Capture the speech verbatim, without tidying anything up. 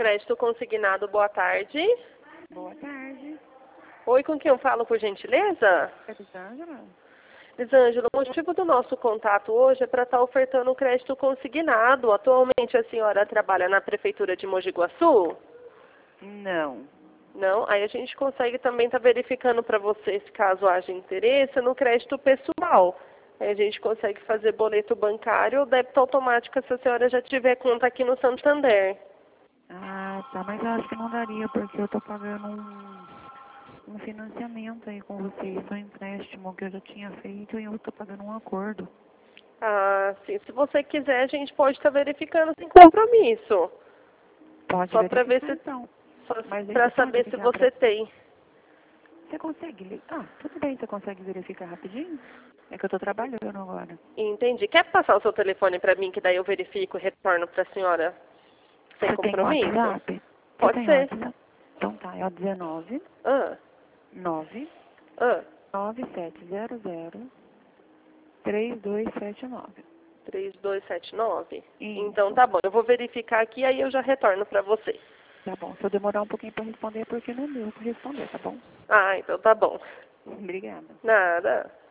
crédito consignado, boa tarde. Boa tarde. Oi, com quem eu falo, por gentileza? É Elisângela? Elisângela, o motivo do nosso contato hoje é para estar ofertando um crédito consignado. Atualmente a senhora trabalha na Prefeitura de Mogi Guaçu? Não. Não? Aí a gente consegue também estar verificando para você, se caso haja interesse, no crédito pessoal. Aí a gente consegue fazer boleto bancário ou débito automático se a senhora já tiver conta aqui no Santander. Ah, tá, mas eu acho que não daria, porque eu tô pagando um, um financiamento aí com vocês, um empréstimo que eu já tinha feito e eu tô pagando um acordo. Ah, sim. Se você quiser, a gente pode estar verificando sem compromisso. Pode Só para ver verificar se, então. só Mas aí para você pode saber se ligar pra... você tem. Você consegue ligar? Ah, tudo bem, você consegue verificar rapidinho? É que eu tô trabalhando agora. Entendi. Quer passar o seu telefone para mim, que daí eu verifico e retorno para a senhora sem Você tem compromisso? WhatsApp? Você Pode tem ser. WhatsApp? Então tá, é o dezenove, Ah, nove, ah, nove sete zero zero, três dois sete nove. três dois sete nove. Então Isso. tá bom, eu vou verificar aqui aí eu já retorno para você. Tá bom. Se eu demorar um pouquinho para responder, é porque não deu para responder, tá bom? Ah, então tá bom. Obrigada. Nada.